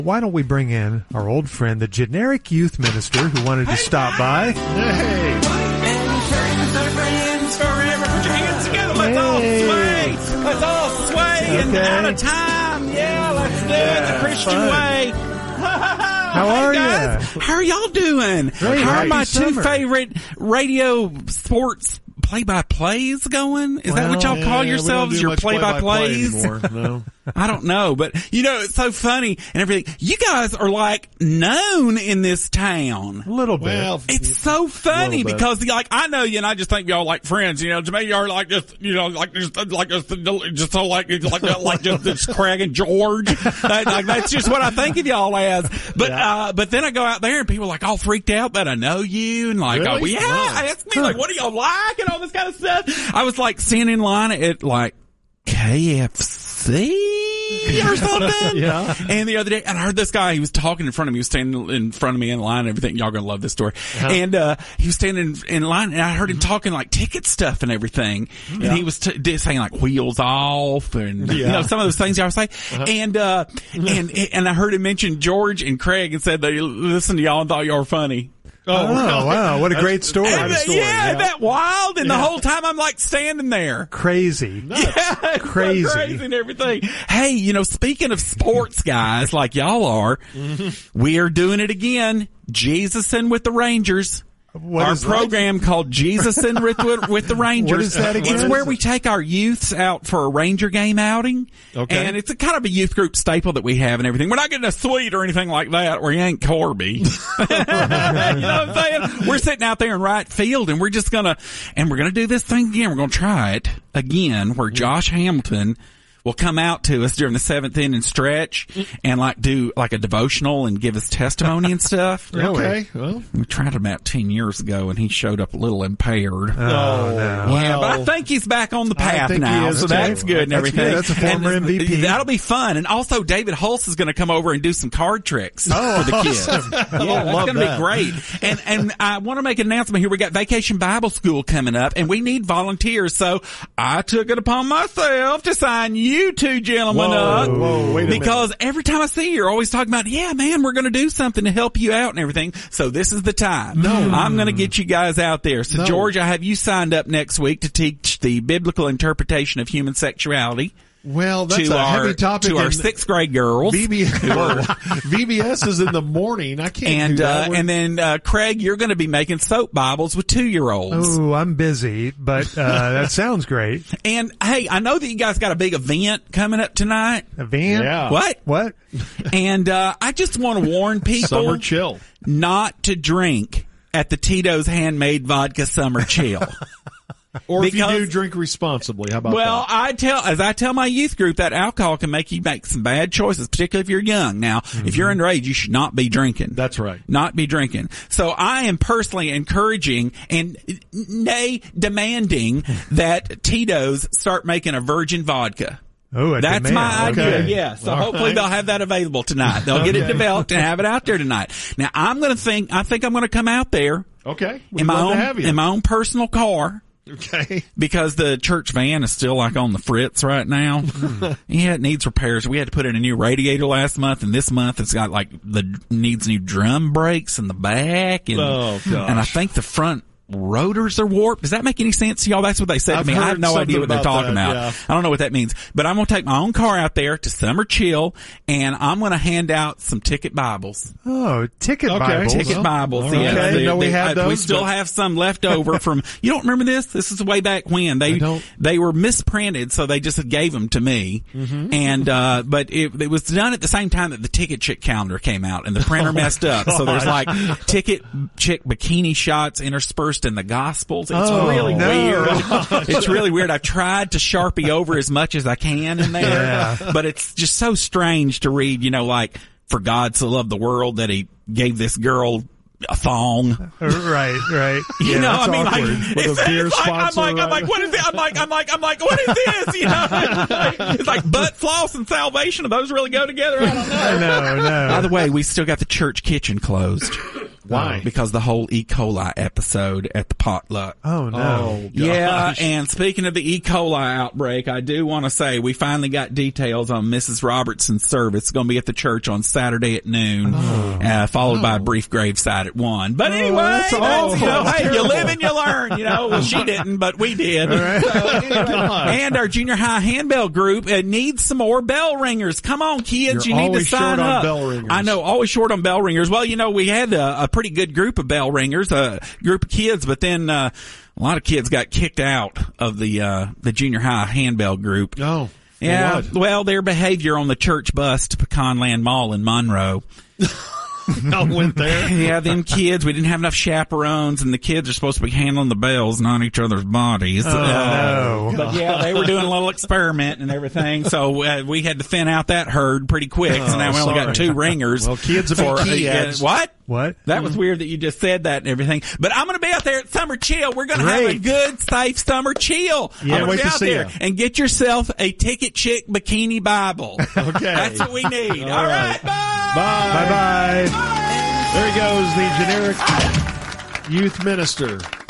Why don't we bring in our old friend, the generic youth minister who wanted to stop by. Hey. Put your hands together. Let's all sway. Let's all sway and out of time. Yeah, let's do it the Christian way. How are you? How are y'all doing? How are my two favorite radio sports play-by-plays going? Is that what y'all call yourselves? Your play-by-plays? No. I don't know, but it's so funny and everything. You guys are like known in this town. A little bit. Well, It's so funny because I know you and I just think y'all like friends, to me you're like just, just Craig and George. That's just what I think of y'all as. But then I go out there and people are like all freaked out that I know you and like, really? oh yeah, ask me like, what do y'all like and all this kind of stuff. I was like standing in line at like KFC or something. Yeah. And the other day, and I heard this guy, he was talking in front of me, he was standing in front of me in line and everything. Y'all gonna love this story. And, he was standing in line and I heard him talking like ticket stuff and everything. And he was saying like wheels off and, some of those things y'all say. And I heard him mention George and Craig and said they listened to y'all and thought y'all were funny. Oh, wow. What a great story. And, isn't that wild? And the whole time I'm like standing there. Crazy. Yeah, Crazy. So crazy and everything. Hey, speaking of sports guys like y'all are, we are doing it again. Jesus-ing with the Rangers. Our program called Jesus-ing with the Rangers. What is that again? It's where we take our youths out for a Ranger game outing. Okay. And it's a kind of a youth group staple that we have and everything. We're not getting a suite or anything like that where you ain't Corby. You know what I'm saying? We're sitting out there in right field and we're gonna do this thing again. We're gonna try it again where Josh Hamilton will come out to us during the 7th inning stretch and do a devotional and give us testimony and stuff. Okay. Well, we tried it about 10 years ago and he showed up a little impaired. Oh, no. Yeah, but I think he's back on the path now, so that's good and everything. That's a former MVP. That'll be fun. And also David Hulse is going to come over and do some card tricks for the kids. Yeah, that's going to be great. And I want to make an announcement here. We got Vacation Bible School coming up and we need volunteers. So I took it upon myself to sign you two gentlemen up. Wait a because every time I see you, you're always talking about, yeah, man, we're going to do something to help you out and everything. So this is the time. I'm going to get you guys out there. So George, I have you signed up next week to teach the biblical interpretation of human sexuality. Well, that's a heavy topic. To our 6th grade girls. VBS is in the morning. I can't do that. And then, Craig, you're going to be making soap Bibles with 2-year-olds. Oh, I'm busy, but that sounds great. And, hey, I know that you guys got a big event coming up tonight. Event? Yeah. What? And, I just want to warn people. Summer chill. Not to drink at the Tito's Handmade Vodka Summer Chill. Or if you do, drink responsibly. How about that? As I tell my youth group, that alcohol can make you make some bad choices, particularly if you're young. Now, if you're underage, you should not be drinking. That's right. Not be drinking. So I am personally encouraging and demanding that Tito's start making a virgin vodka. Oh, that's my idea. Okay. Yeah. So hopefully they'll have that available tonight. They'll get it developed and have it out there tonight. Now I think I'm going to come out there. Okay. In my own personal car. Okay. Because the church van is still on the fritz right now. Yeah, it needs repairs. We had to put in a new radiator last month, and this month it's got needs new drum brakes in the back, and I think the front rotors are warped. Does that make any sense to y'all? That's what they said to me. I have no idea what they're talking about. Yeah. I don't know what that means. But I'm going to take my own car out there to Summer Chill, and I'm going to hand out some ticket Bibles. Oh, ticket Bibles. Ticket Bibles. Right. Yeah. I didn't know we had those. We still have some left over from, you don't remember this? This is way back when. They were misprinted, so they just gave them to me. And, but it was done at the same time that the Ticket Chick calendar came out, and the printer messed up. So there's Ticket Chick bikini shots interspersed in the Gospels. It's really weird. It's really weird. I've tried to Sharpie over as much as I can in there, but it's just so strange to read, for God so loved the world that he gave this girl a thong. Right. I mean, awkward. With a beer sponsor. I'm like, what is this? I'm like, what is this? It's like butt floss and salvation. Do those really go together? I don't know. No. By the way, we still got the church kitchen closed. Why? Because the whole E. coli episode at the potluck. Oh, no. Oh, gosh. Yeah, and speaking of the E. coli outbreak, I do want to say we finally got details on Mrs. Robertson's service. It's going to be at the church on Saturday at noon, followed by a brief graveside at 1. But anyway, that's awful. hey, you live and you learn. Well, she didn't, but we did. Right. So, anyway, and our junior high handbell group needs some more bell ringers. Come on, kids, You're you need to always sign short on up. bell ringers. I know, always short on bell ringers. Well, we had a pretty good group of bell ringers, a group of kids, but then a lot of kids got kicked out of the junior high handbell group. Oh, yeah. what? Well, their behavior on the church bus to Pecanland Mall in Monroe. I went there. Yeah, them kids, we didn't have enough chaperones, and the kids are supposed to be handling the bells, not each other's bodies. no. But yeah, they were doing a little experiment and everything, so we had to thin out that herd pretty quick. So now we only got 2 ringers. Well, kids have been key ads. What? What? That was weird that you just said that and everything. But I'm going to be out there at Summer Chill. We're going to have a Great. good, safe Summer Chill. Yeah, I'm going wait to be to out see there ya. and get yourself a Ticket Chick Bikini Bible. Okay. That's what we need. All right. Bye. Bye. Bye-bye. There he goes, the generic youth minister.